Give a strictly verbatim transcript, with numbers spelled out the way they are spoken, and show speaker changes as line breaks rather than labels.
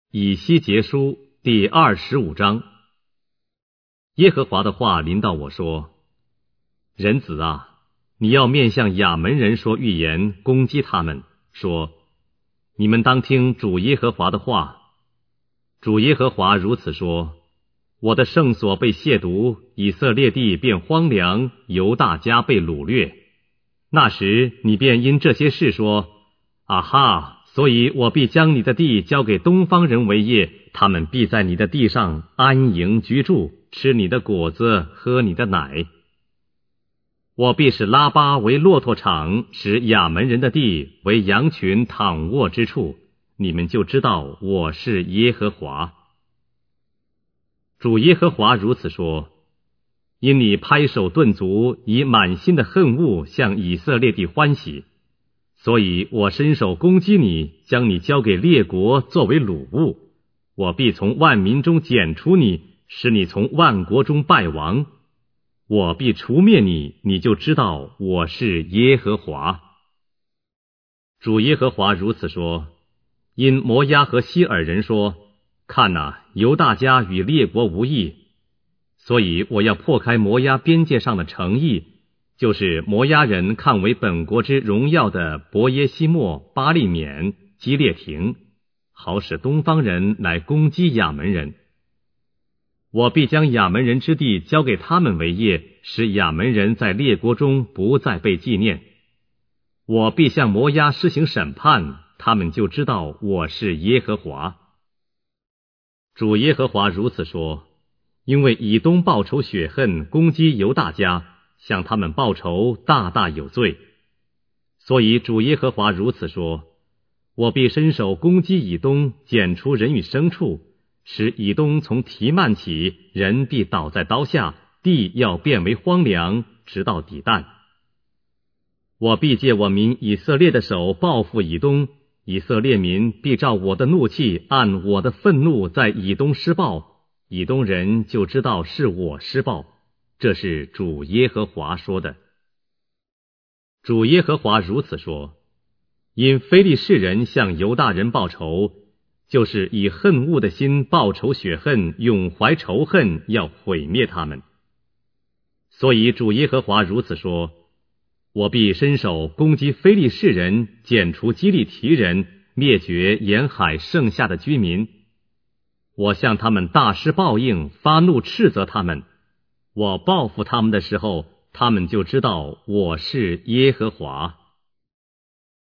以西结书第二十五章。耶和华的话临到我说：人子啊，你要面向亚扪人说预言，攻击他们，说：你们当听主耶和华的话。主耶和华如此说：我的圣所被亵渎，以色列地变荒凉，犹大家被掳掠。那时你便因这些事说：啊哈，所以我必将你的地交给东方人为业，他们必在你的地上安营居住，吃你的果子，喝你的奶。我必使拉巴为骆驼场，使亚扪人的地为羊群躺卧之处，你们就知道我是耶和华。主耶和华如此说：因你拍手顿足，以满心的恨恶向以色列地欢喜，所以我伸手攻击你，将你交给列国作为掳物。我必从万民中剪除你，使你从万国中败亡。我必除灭你，你就知道我是耶和华。主耶和华如此说：因摩押和西珥人说：看哪，犹大家与列国无异，所以我要破开摩押边界上的城邑，就是摩押人看为本国之荣耀的伯耶西莫、巴利缅、基列亭，好使东方人来攻击亚扪人。我必将亚扪人之地交给他们为业，使亚扪人在列国中不再被纪念。我必向摩押施行审判，他们就知道我是耶和华。主耶和华如此说：因为以东报仇雪恨，攻击犹大家，向他们报仇，大大有罪。所以主耶和华如此说：我必伸手攻击以东，剪除人与牲畜，使以东从提曼起，人必倒在刀下，地要变为荒凉，直到底旦。我必借我民以色列的手报复以东，以色列民必照我的怒气，按我的愤怒在以东施报，以东人就知道是我施报。这是主耶和华说的。主耶和华如此说：因非利士人向犹大人报仇，就是以恨恶的心报仇雪恨，永怀仇恨，要毁灭他们。所以主耶和华如此说：我必伸手攻击非利士人，剪除基利提人，灭绝沿海剩下的居民。我向他们大施报应，发怒斥责他们。我报复他们的时候，他们就知道我是耶和华。